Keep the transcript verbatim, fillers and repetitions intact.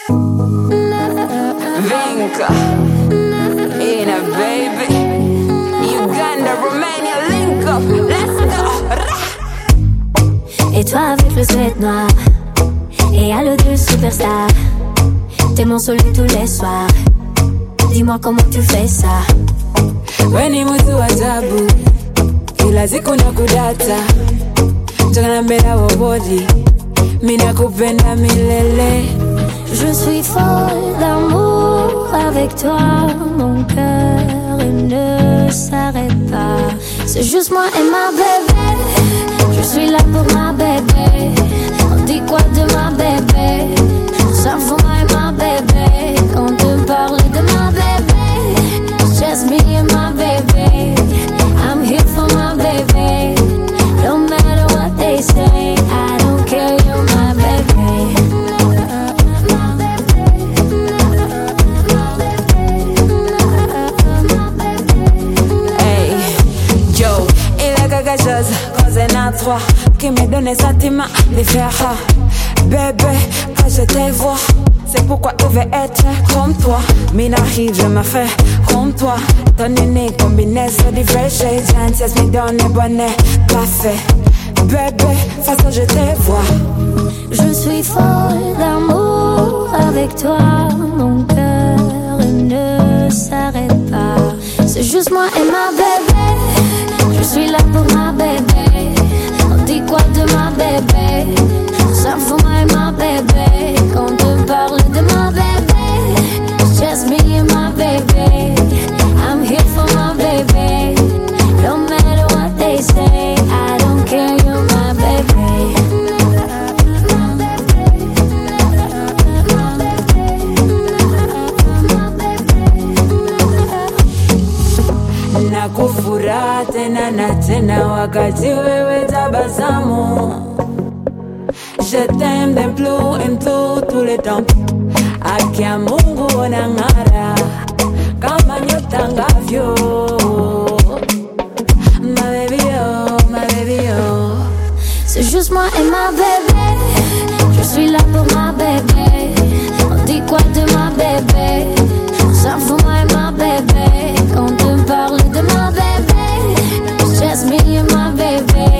Vinka, Ina baby, Uganda, Romania, link up, let's go. Et toi avec le sweat noir et à l'eau de superstar, t'es mon soleil tous les soirs. Dis-moi comment tu fais ça. Weni mtu ajabu, kila siku nakudata, njagala mbele wobodi, mina kupenda milele. Je suis folle d'amour avec toi, mon cœur ne s'arrête pas. C'est juste moi et ma bébé, je suis là pour ma bébé. On dit quoi de ma bébé? Ça pour moi et ma bébé. Quand on te parle de ma bébé, it's just me and my baby. I'm here for my baby. No matter what they say, I don't care, you're my baby. Quelque chose, cause en a trois qui me donne sentiments différents. Bébé, quand je te vois, c'est pourquoi je veux être comme toi. Mina arrive, je me fais comme toi. Ton unique combinaison de fresh shades, me donne le bonnet parfait. Bébé, façon je te vois. Je suis folle d'amour avec toi, mon cœur ne s'arrête pas. C'est juste moi et ma bébé, je suis là pour ma bébé. On dit quoi de ma bébé? Ça pour moi et ma bébé. Quand on te parle de ma bébé, it's just me and my baby. I'm here for my baby. No matter what they say, I don't care, you're my baby. Nakufura tena na tena wakati wewe tabasamu. Je t'aime d'un plus en plus tout le temps. Akia Mungu unang'ara kama nyota ngavyo. Ma baby oh, ma baby oh. C'est juste moi et ma bébé, je suis là pour ma bébé. On dit quoi de ma bébé? Ça pour moi et ma bébé. Quand on te parle de ma bébé, it's just me and my baby.